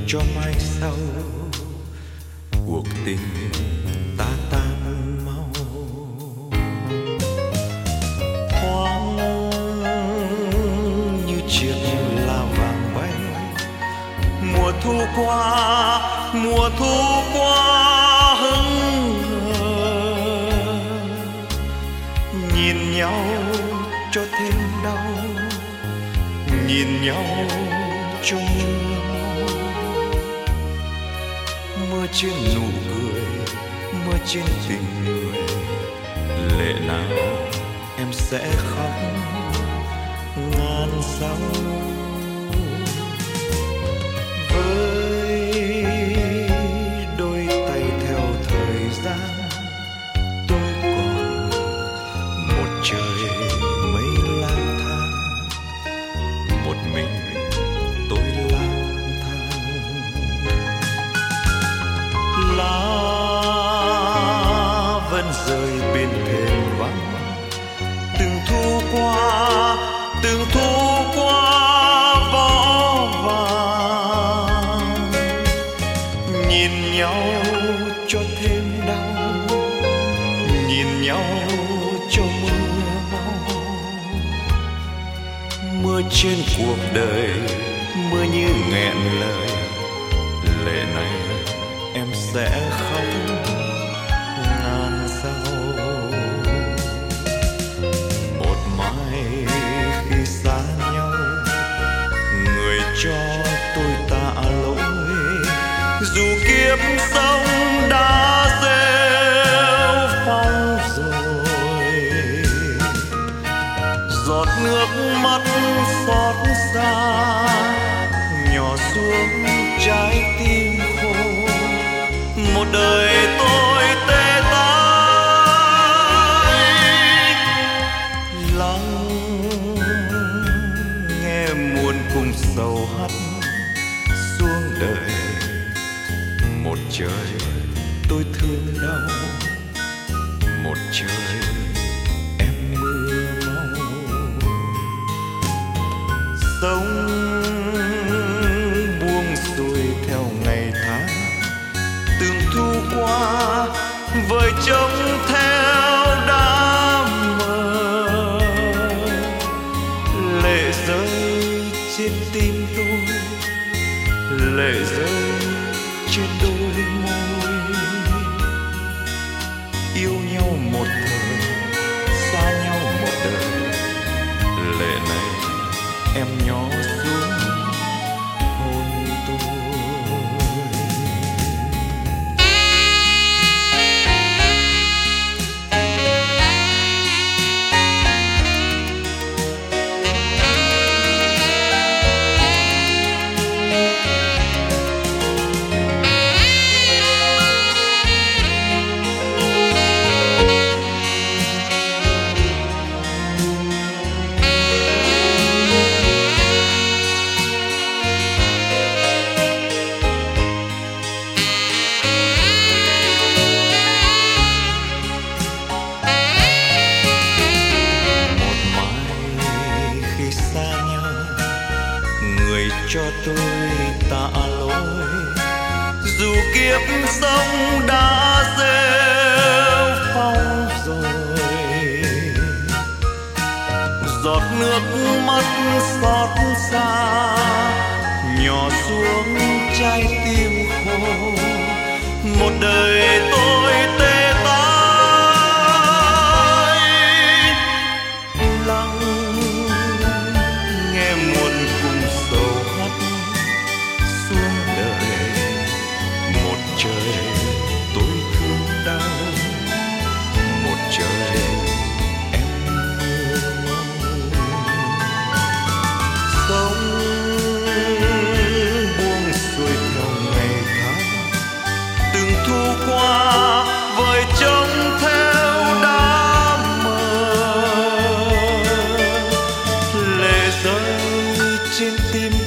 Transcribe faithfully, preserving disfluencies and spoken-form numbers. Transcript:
cho mai sau cuộc tình ta tan mau. Thoáng như chiếc lá vàng bay, mùa thu qua, mùa thu qua hững hờ, nhìn nhau cho thêm đau, nhìn nhau cho mưa mau. Mưa trên nụ cười, mưa trên tình người, lệ nào em sẽ khóc ngàn dặm. Với đôi tay theo thời gian, tôi còn một trời mây lang thang, một mình tôi lang thang. Lá vẫn rơi bên thềm vắng, từng thu qua, từng thu qua vó vàng. Nhìn nhau cho thêm đau, nhìn nhau cho mưa mau. Mưa trên cuộc đời, mưa như nghẹn lời, lệ này em sẽ khóc ngàn dặm. Một mai khi xa nhau, người cho tôi tạ lỗi, dù kiếp sống đã rêu phong rồi. Giọt nước mắt xót xa nhỏ xuống trái tim khô, một đời tôi tê tái. Lắng nghe muôn cùng sầu hắt xuống đời, một trời tôi thương đau, một trời em mưa mau. Sống buông xuôi theo ngày tháng, từng thu qua vời trông theo đám mơ. Lệ rơi trên tim tôi, lệ rơi trên đôi môi. Yêu nhau một thời, xa nhau một đời, lệ này em nhỏ xuống hôn tôi. Cho tôi tạ lỗi, dù kiếp sống đã rêu phong rồi. Giọt nước mắt xót xa nhỏ xuống trái tim khô, một đời tôi tê tái. Lắng nghe muôn cùng sầu hắt xuống đời, một trời tôi thương đau, một trời em mưa mau. Sống buông xuôi theo ngày tháng, từng thu qua vời trông theo đám mơ. Lệ rơi trên tim